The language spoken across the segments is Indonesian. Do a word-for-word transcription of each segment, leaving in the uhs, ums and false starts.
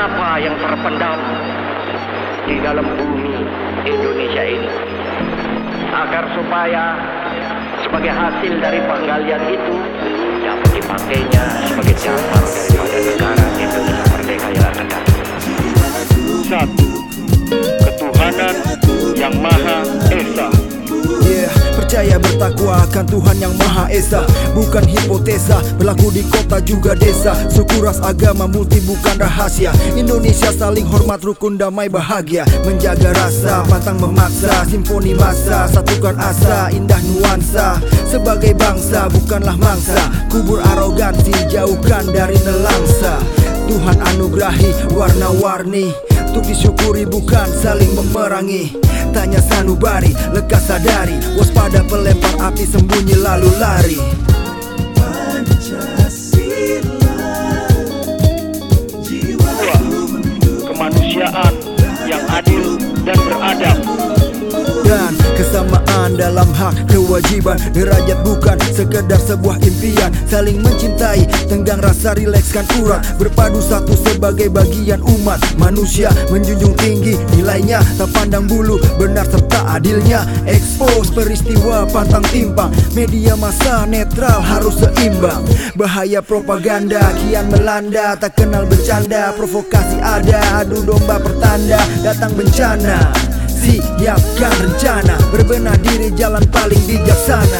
apa yang terpendam di dalam bumi Indonesia ini, agar supaya sebagai hasil dari penggalian itu dapat dipakainya sebagai dasar daripada negara Indonesia merdeka yang akan datang. Satu, ketuhanan yang Maha Esa. Yeah, percaya bertakwa akan Tuhan yang Maha Esa, bukan hipotesa, berlaku di kota juga desa. Suku ras agama multi bukan rahasia. Indonesia saling hormat, rukun, damai, bahagia. Menjaga rasa, pantang memaksa. Simfoni masa, satukan asa, indah nuansa. Sebagai bangsa bukanlah mangsa, kubur arogansi, jauhkan dari nelangsa. Tuhan anugerahi warna-warni, untuk disyukuri bukan saling memerangi. Tanya sanubari, lekas sadari, waspada pelempar api sembunyi lalu lari. Dua, kemanusiaan yang adil dan beradab. Dan kesamaan dalam hak kewajiban, derajat bukan sekedar sebuah impian. Saling mencintai, tenggang rasa, rilekskan urat, berpadu satu sebagai bagian umat manusia. Menjunjung tinggi nilainya, tak pandang bulu, benar serta adilnya. Expose peristiwa pantang timpang, media massa netral harus seimbang. Bahaya propaganda kian melanda, tak kenal bercanda, provokasi ada, adu domba pertanda, datang bencana. Siapkan rencana, berbenah diri jalan paling bijaksana.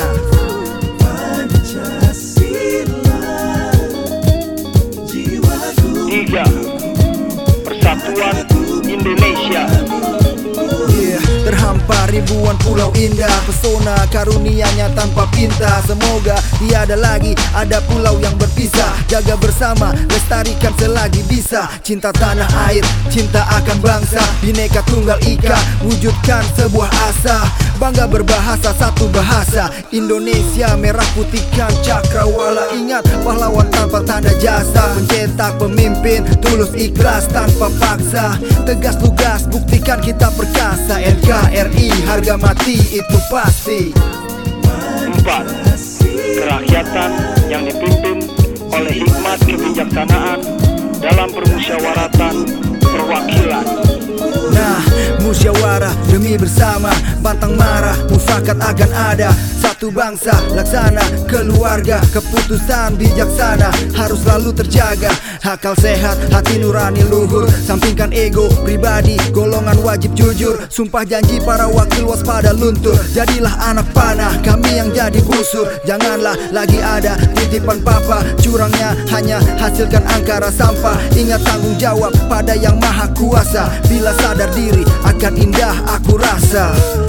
Tiga, persatuan Indonesia. Yeah, terhampar ribuan pulau indah, pesona karunianya tanpa pinta. Semoga tiada lagi ada pulau yang berpisah. Jaga bersama, lestarikan selagi bisa. Cinta tanah air, cinta akan bangsa, Bhinneka Tunggal Ika, wujudkan sebuah asa. Bangga berbahasa satu bahasa Indonesia, merah putihkan cakrawala. Ingat pahlawan tanpa tanda jasa, mencetak pemimpin tulus ikhlas tanpa paksa. Tegas tugas buktikan kita perkasa, N K R I harga mati itu pasti. Empat, kerakyatan yang dipimpin oleh hikmat kebijaksanaan dalam permusyawaratan perwakilan. Nah, musyawarah demi bersama, pantang marah, mufakat akan ada. Satu bangsa, laksana, keluarga, keputusan bijaksana harus selalu terjaga. Akal sehat, hati nurani luhur, sampingkan ego pribadi, golongan wajib jujur. Sumpah janji para wakil waspada luntur, jadilah anak panah, kami yang jadi busur. Janganlah lagi ada titipan papa, curangnya hanya hasilkan angkara sampah. Ingat tanggung jawab pada yang maha kuasa, bila sadar diri akan indah aku rasa.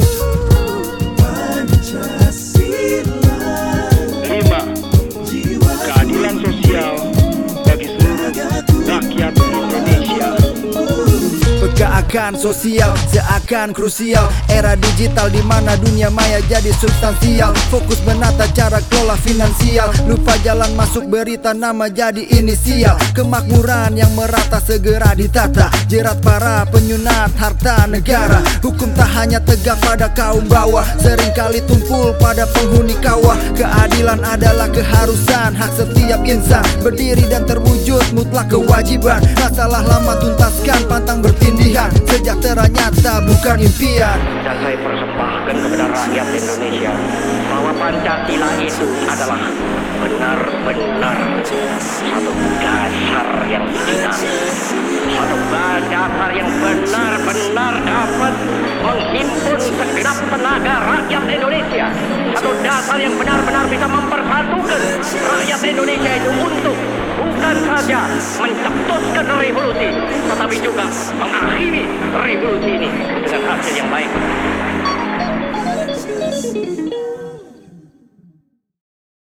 Lima, keadilan sosial bagi seluruh rakyat Indonesia. Peka akan sosial, seakan krusial. Era digital di mana dunia maya jadi substansial. Fokus menata cara kelola finansial, lupa jalan masuk berita nama jadi inisial. Kemakmuran yang merata segera ditata, jerat para penyunat harta negara. Hukum tak hanya tegak pada kaum bawah, seringkali tumpul pada penghuni kawah. Keadilan adalah keharusan, hak setiap insan, berdiri dan terwujud mutlak kewajiban. Masalah lama tuntaskan, pantang bertindihan, sejahtera nyata bukan impian. Dan saya persembahkan kepada rakyat Indonesia bahwa Pancasila itu adalah benar-benar satu dasar yang jinak, satu dasar yang benar-benar dapat menghimpun segenap tenaga rakyat Indonesia, satu dasar yang benar-benar bisa mempersatukan rakyat Indonesia itu untuk bukan saja mencetuskan revolusi, tetapi juga mengakhiri revolusi ini dengan hasil yang baik.